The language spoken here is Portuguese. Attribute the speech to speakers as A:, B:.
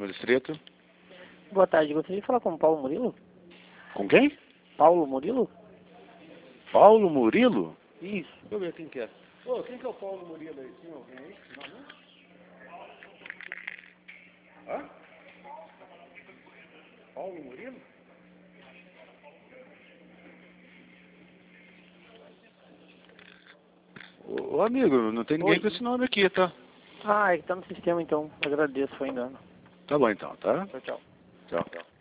A: no distrito.
B: Boa tarde, gostaria de falar com o Paulo Murilo?
A: Com quem?
B: Paulo Murilo?
A: Paulo Murilo?
B: Isso.
A: Deixa eu ver quem que é. Ô, quem que é o Paulo Murilo aí? Tem alguém aí? Não? Hã? Paulo Murilo? Ô, amigo, não tem ninguém
B: Oi.
A: com esse nome aqui, tá?
B: Ah, é que tá no sistema então. Agradeço, foi engano.
A: Tá bom então, tá?
B: Tchau, tchau.
A: Tchau.